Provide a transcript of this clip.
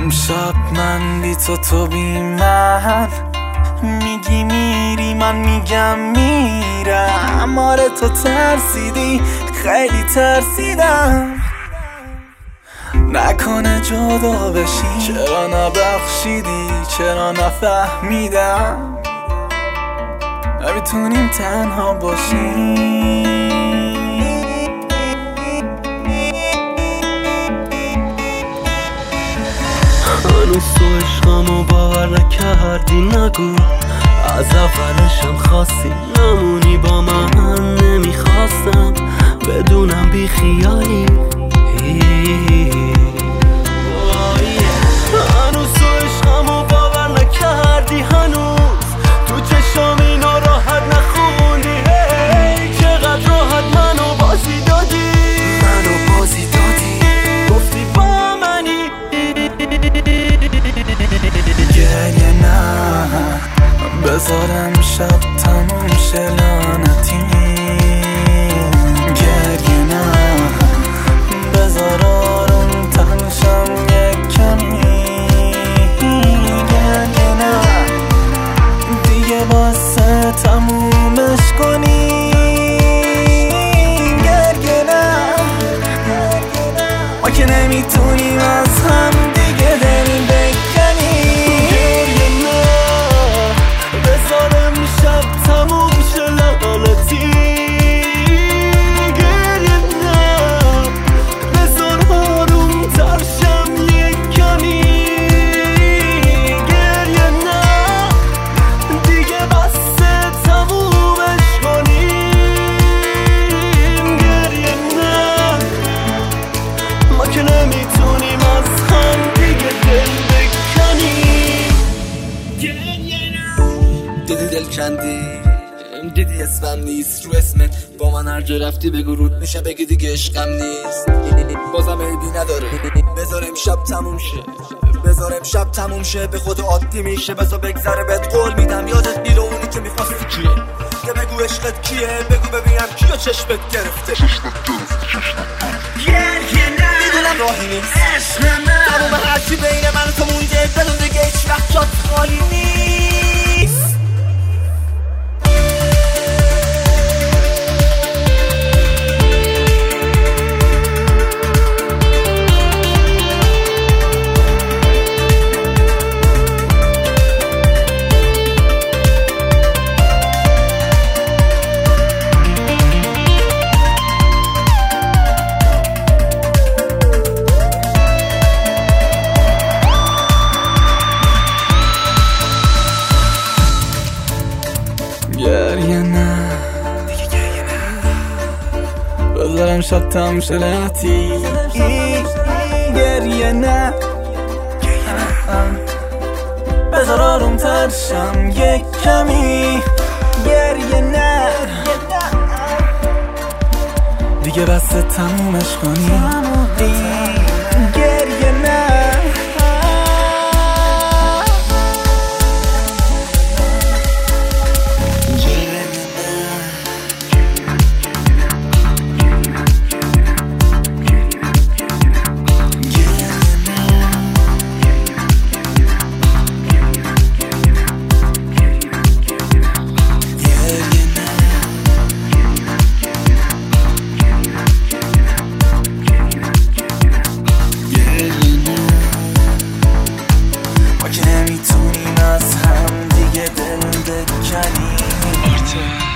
امشب من بی تو بی من، میگی میری من میگم میرم. آره تو ترسیدی خیلی ترسیدم، نکنه جدا بشی. چرا نبخشیدی چرا نفهمیدم نمیتونیم تنها باشیم. هنوز تو عشقمو باور نکردی، نگو از اولشم خواستی نمونی با من. نمیخواستم بدونم بی خیالی. هنوز تو عشقمو باور نکردی، هنوز تو چشم اینا راحت نخوندی. چقدر راحت منو بازی دادی، گفتی با منی. گریه نه بذارم شب تموم شه لعنتی. گریه نه بذار آروم تنشم یک کمی. گریه نه دیگه واسه تمومش کنی. گریه نه ما که نمیتونیم از هم دیگه دل بکنی. گریه نه بذارم شب تموم شه لعنتی. گریه نه بذار آروم ترشم یک کمی. گریه نه دیگه بسه تمومش کنیم. گریه نه ما که نمیتونیم از هم دیگه دل بکنیم. دیدی دل کندی، دیدی اسمم نیست رو اسمت. با من هر جا رفتی بگو رود میشه، بگی دیگه عشقم نیست. بازم عیبی نداره بذار امشب تموم شه، بذار امشب تموم شه. به خود عادی میشه بذار بگذره. بهت قول میدم یادت میره اونی که میخواستی کیه. که بگو عشقت کیه، بگو ببینم کیو چشمت گرفته. میدونم راهی نیست تموم هرچی بین من و تو مونده. بدون دیگه هیچ وقت جات خالی نیست. گریه نه بذارم شب تموم شه لعنتی. گریه نه بذار آروم ترشم یک کمی. گریه نه دیگه بس تمومش کنی. گریه نه نمیتونیم از هم دیگه دل بکنیم.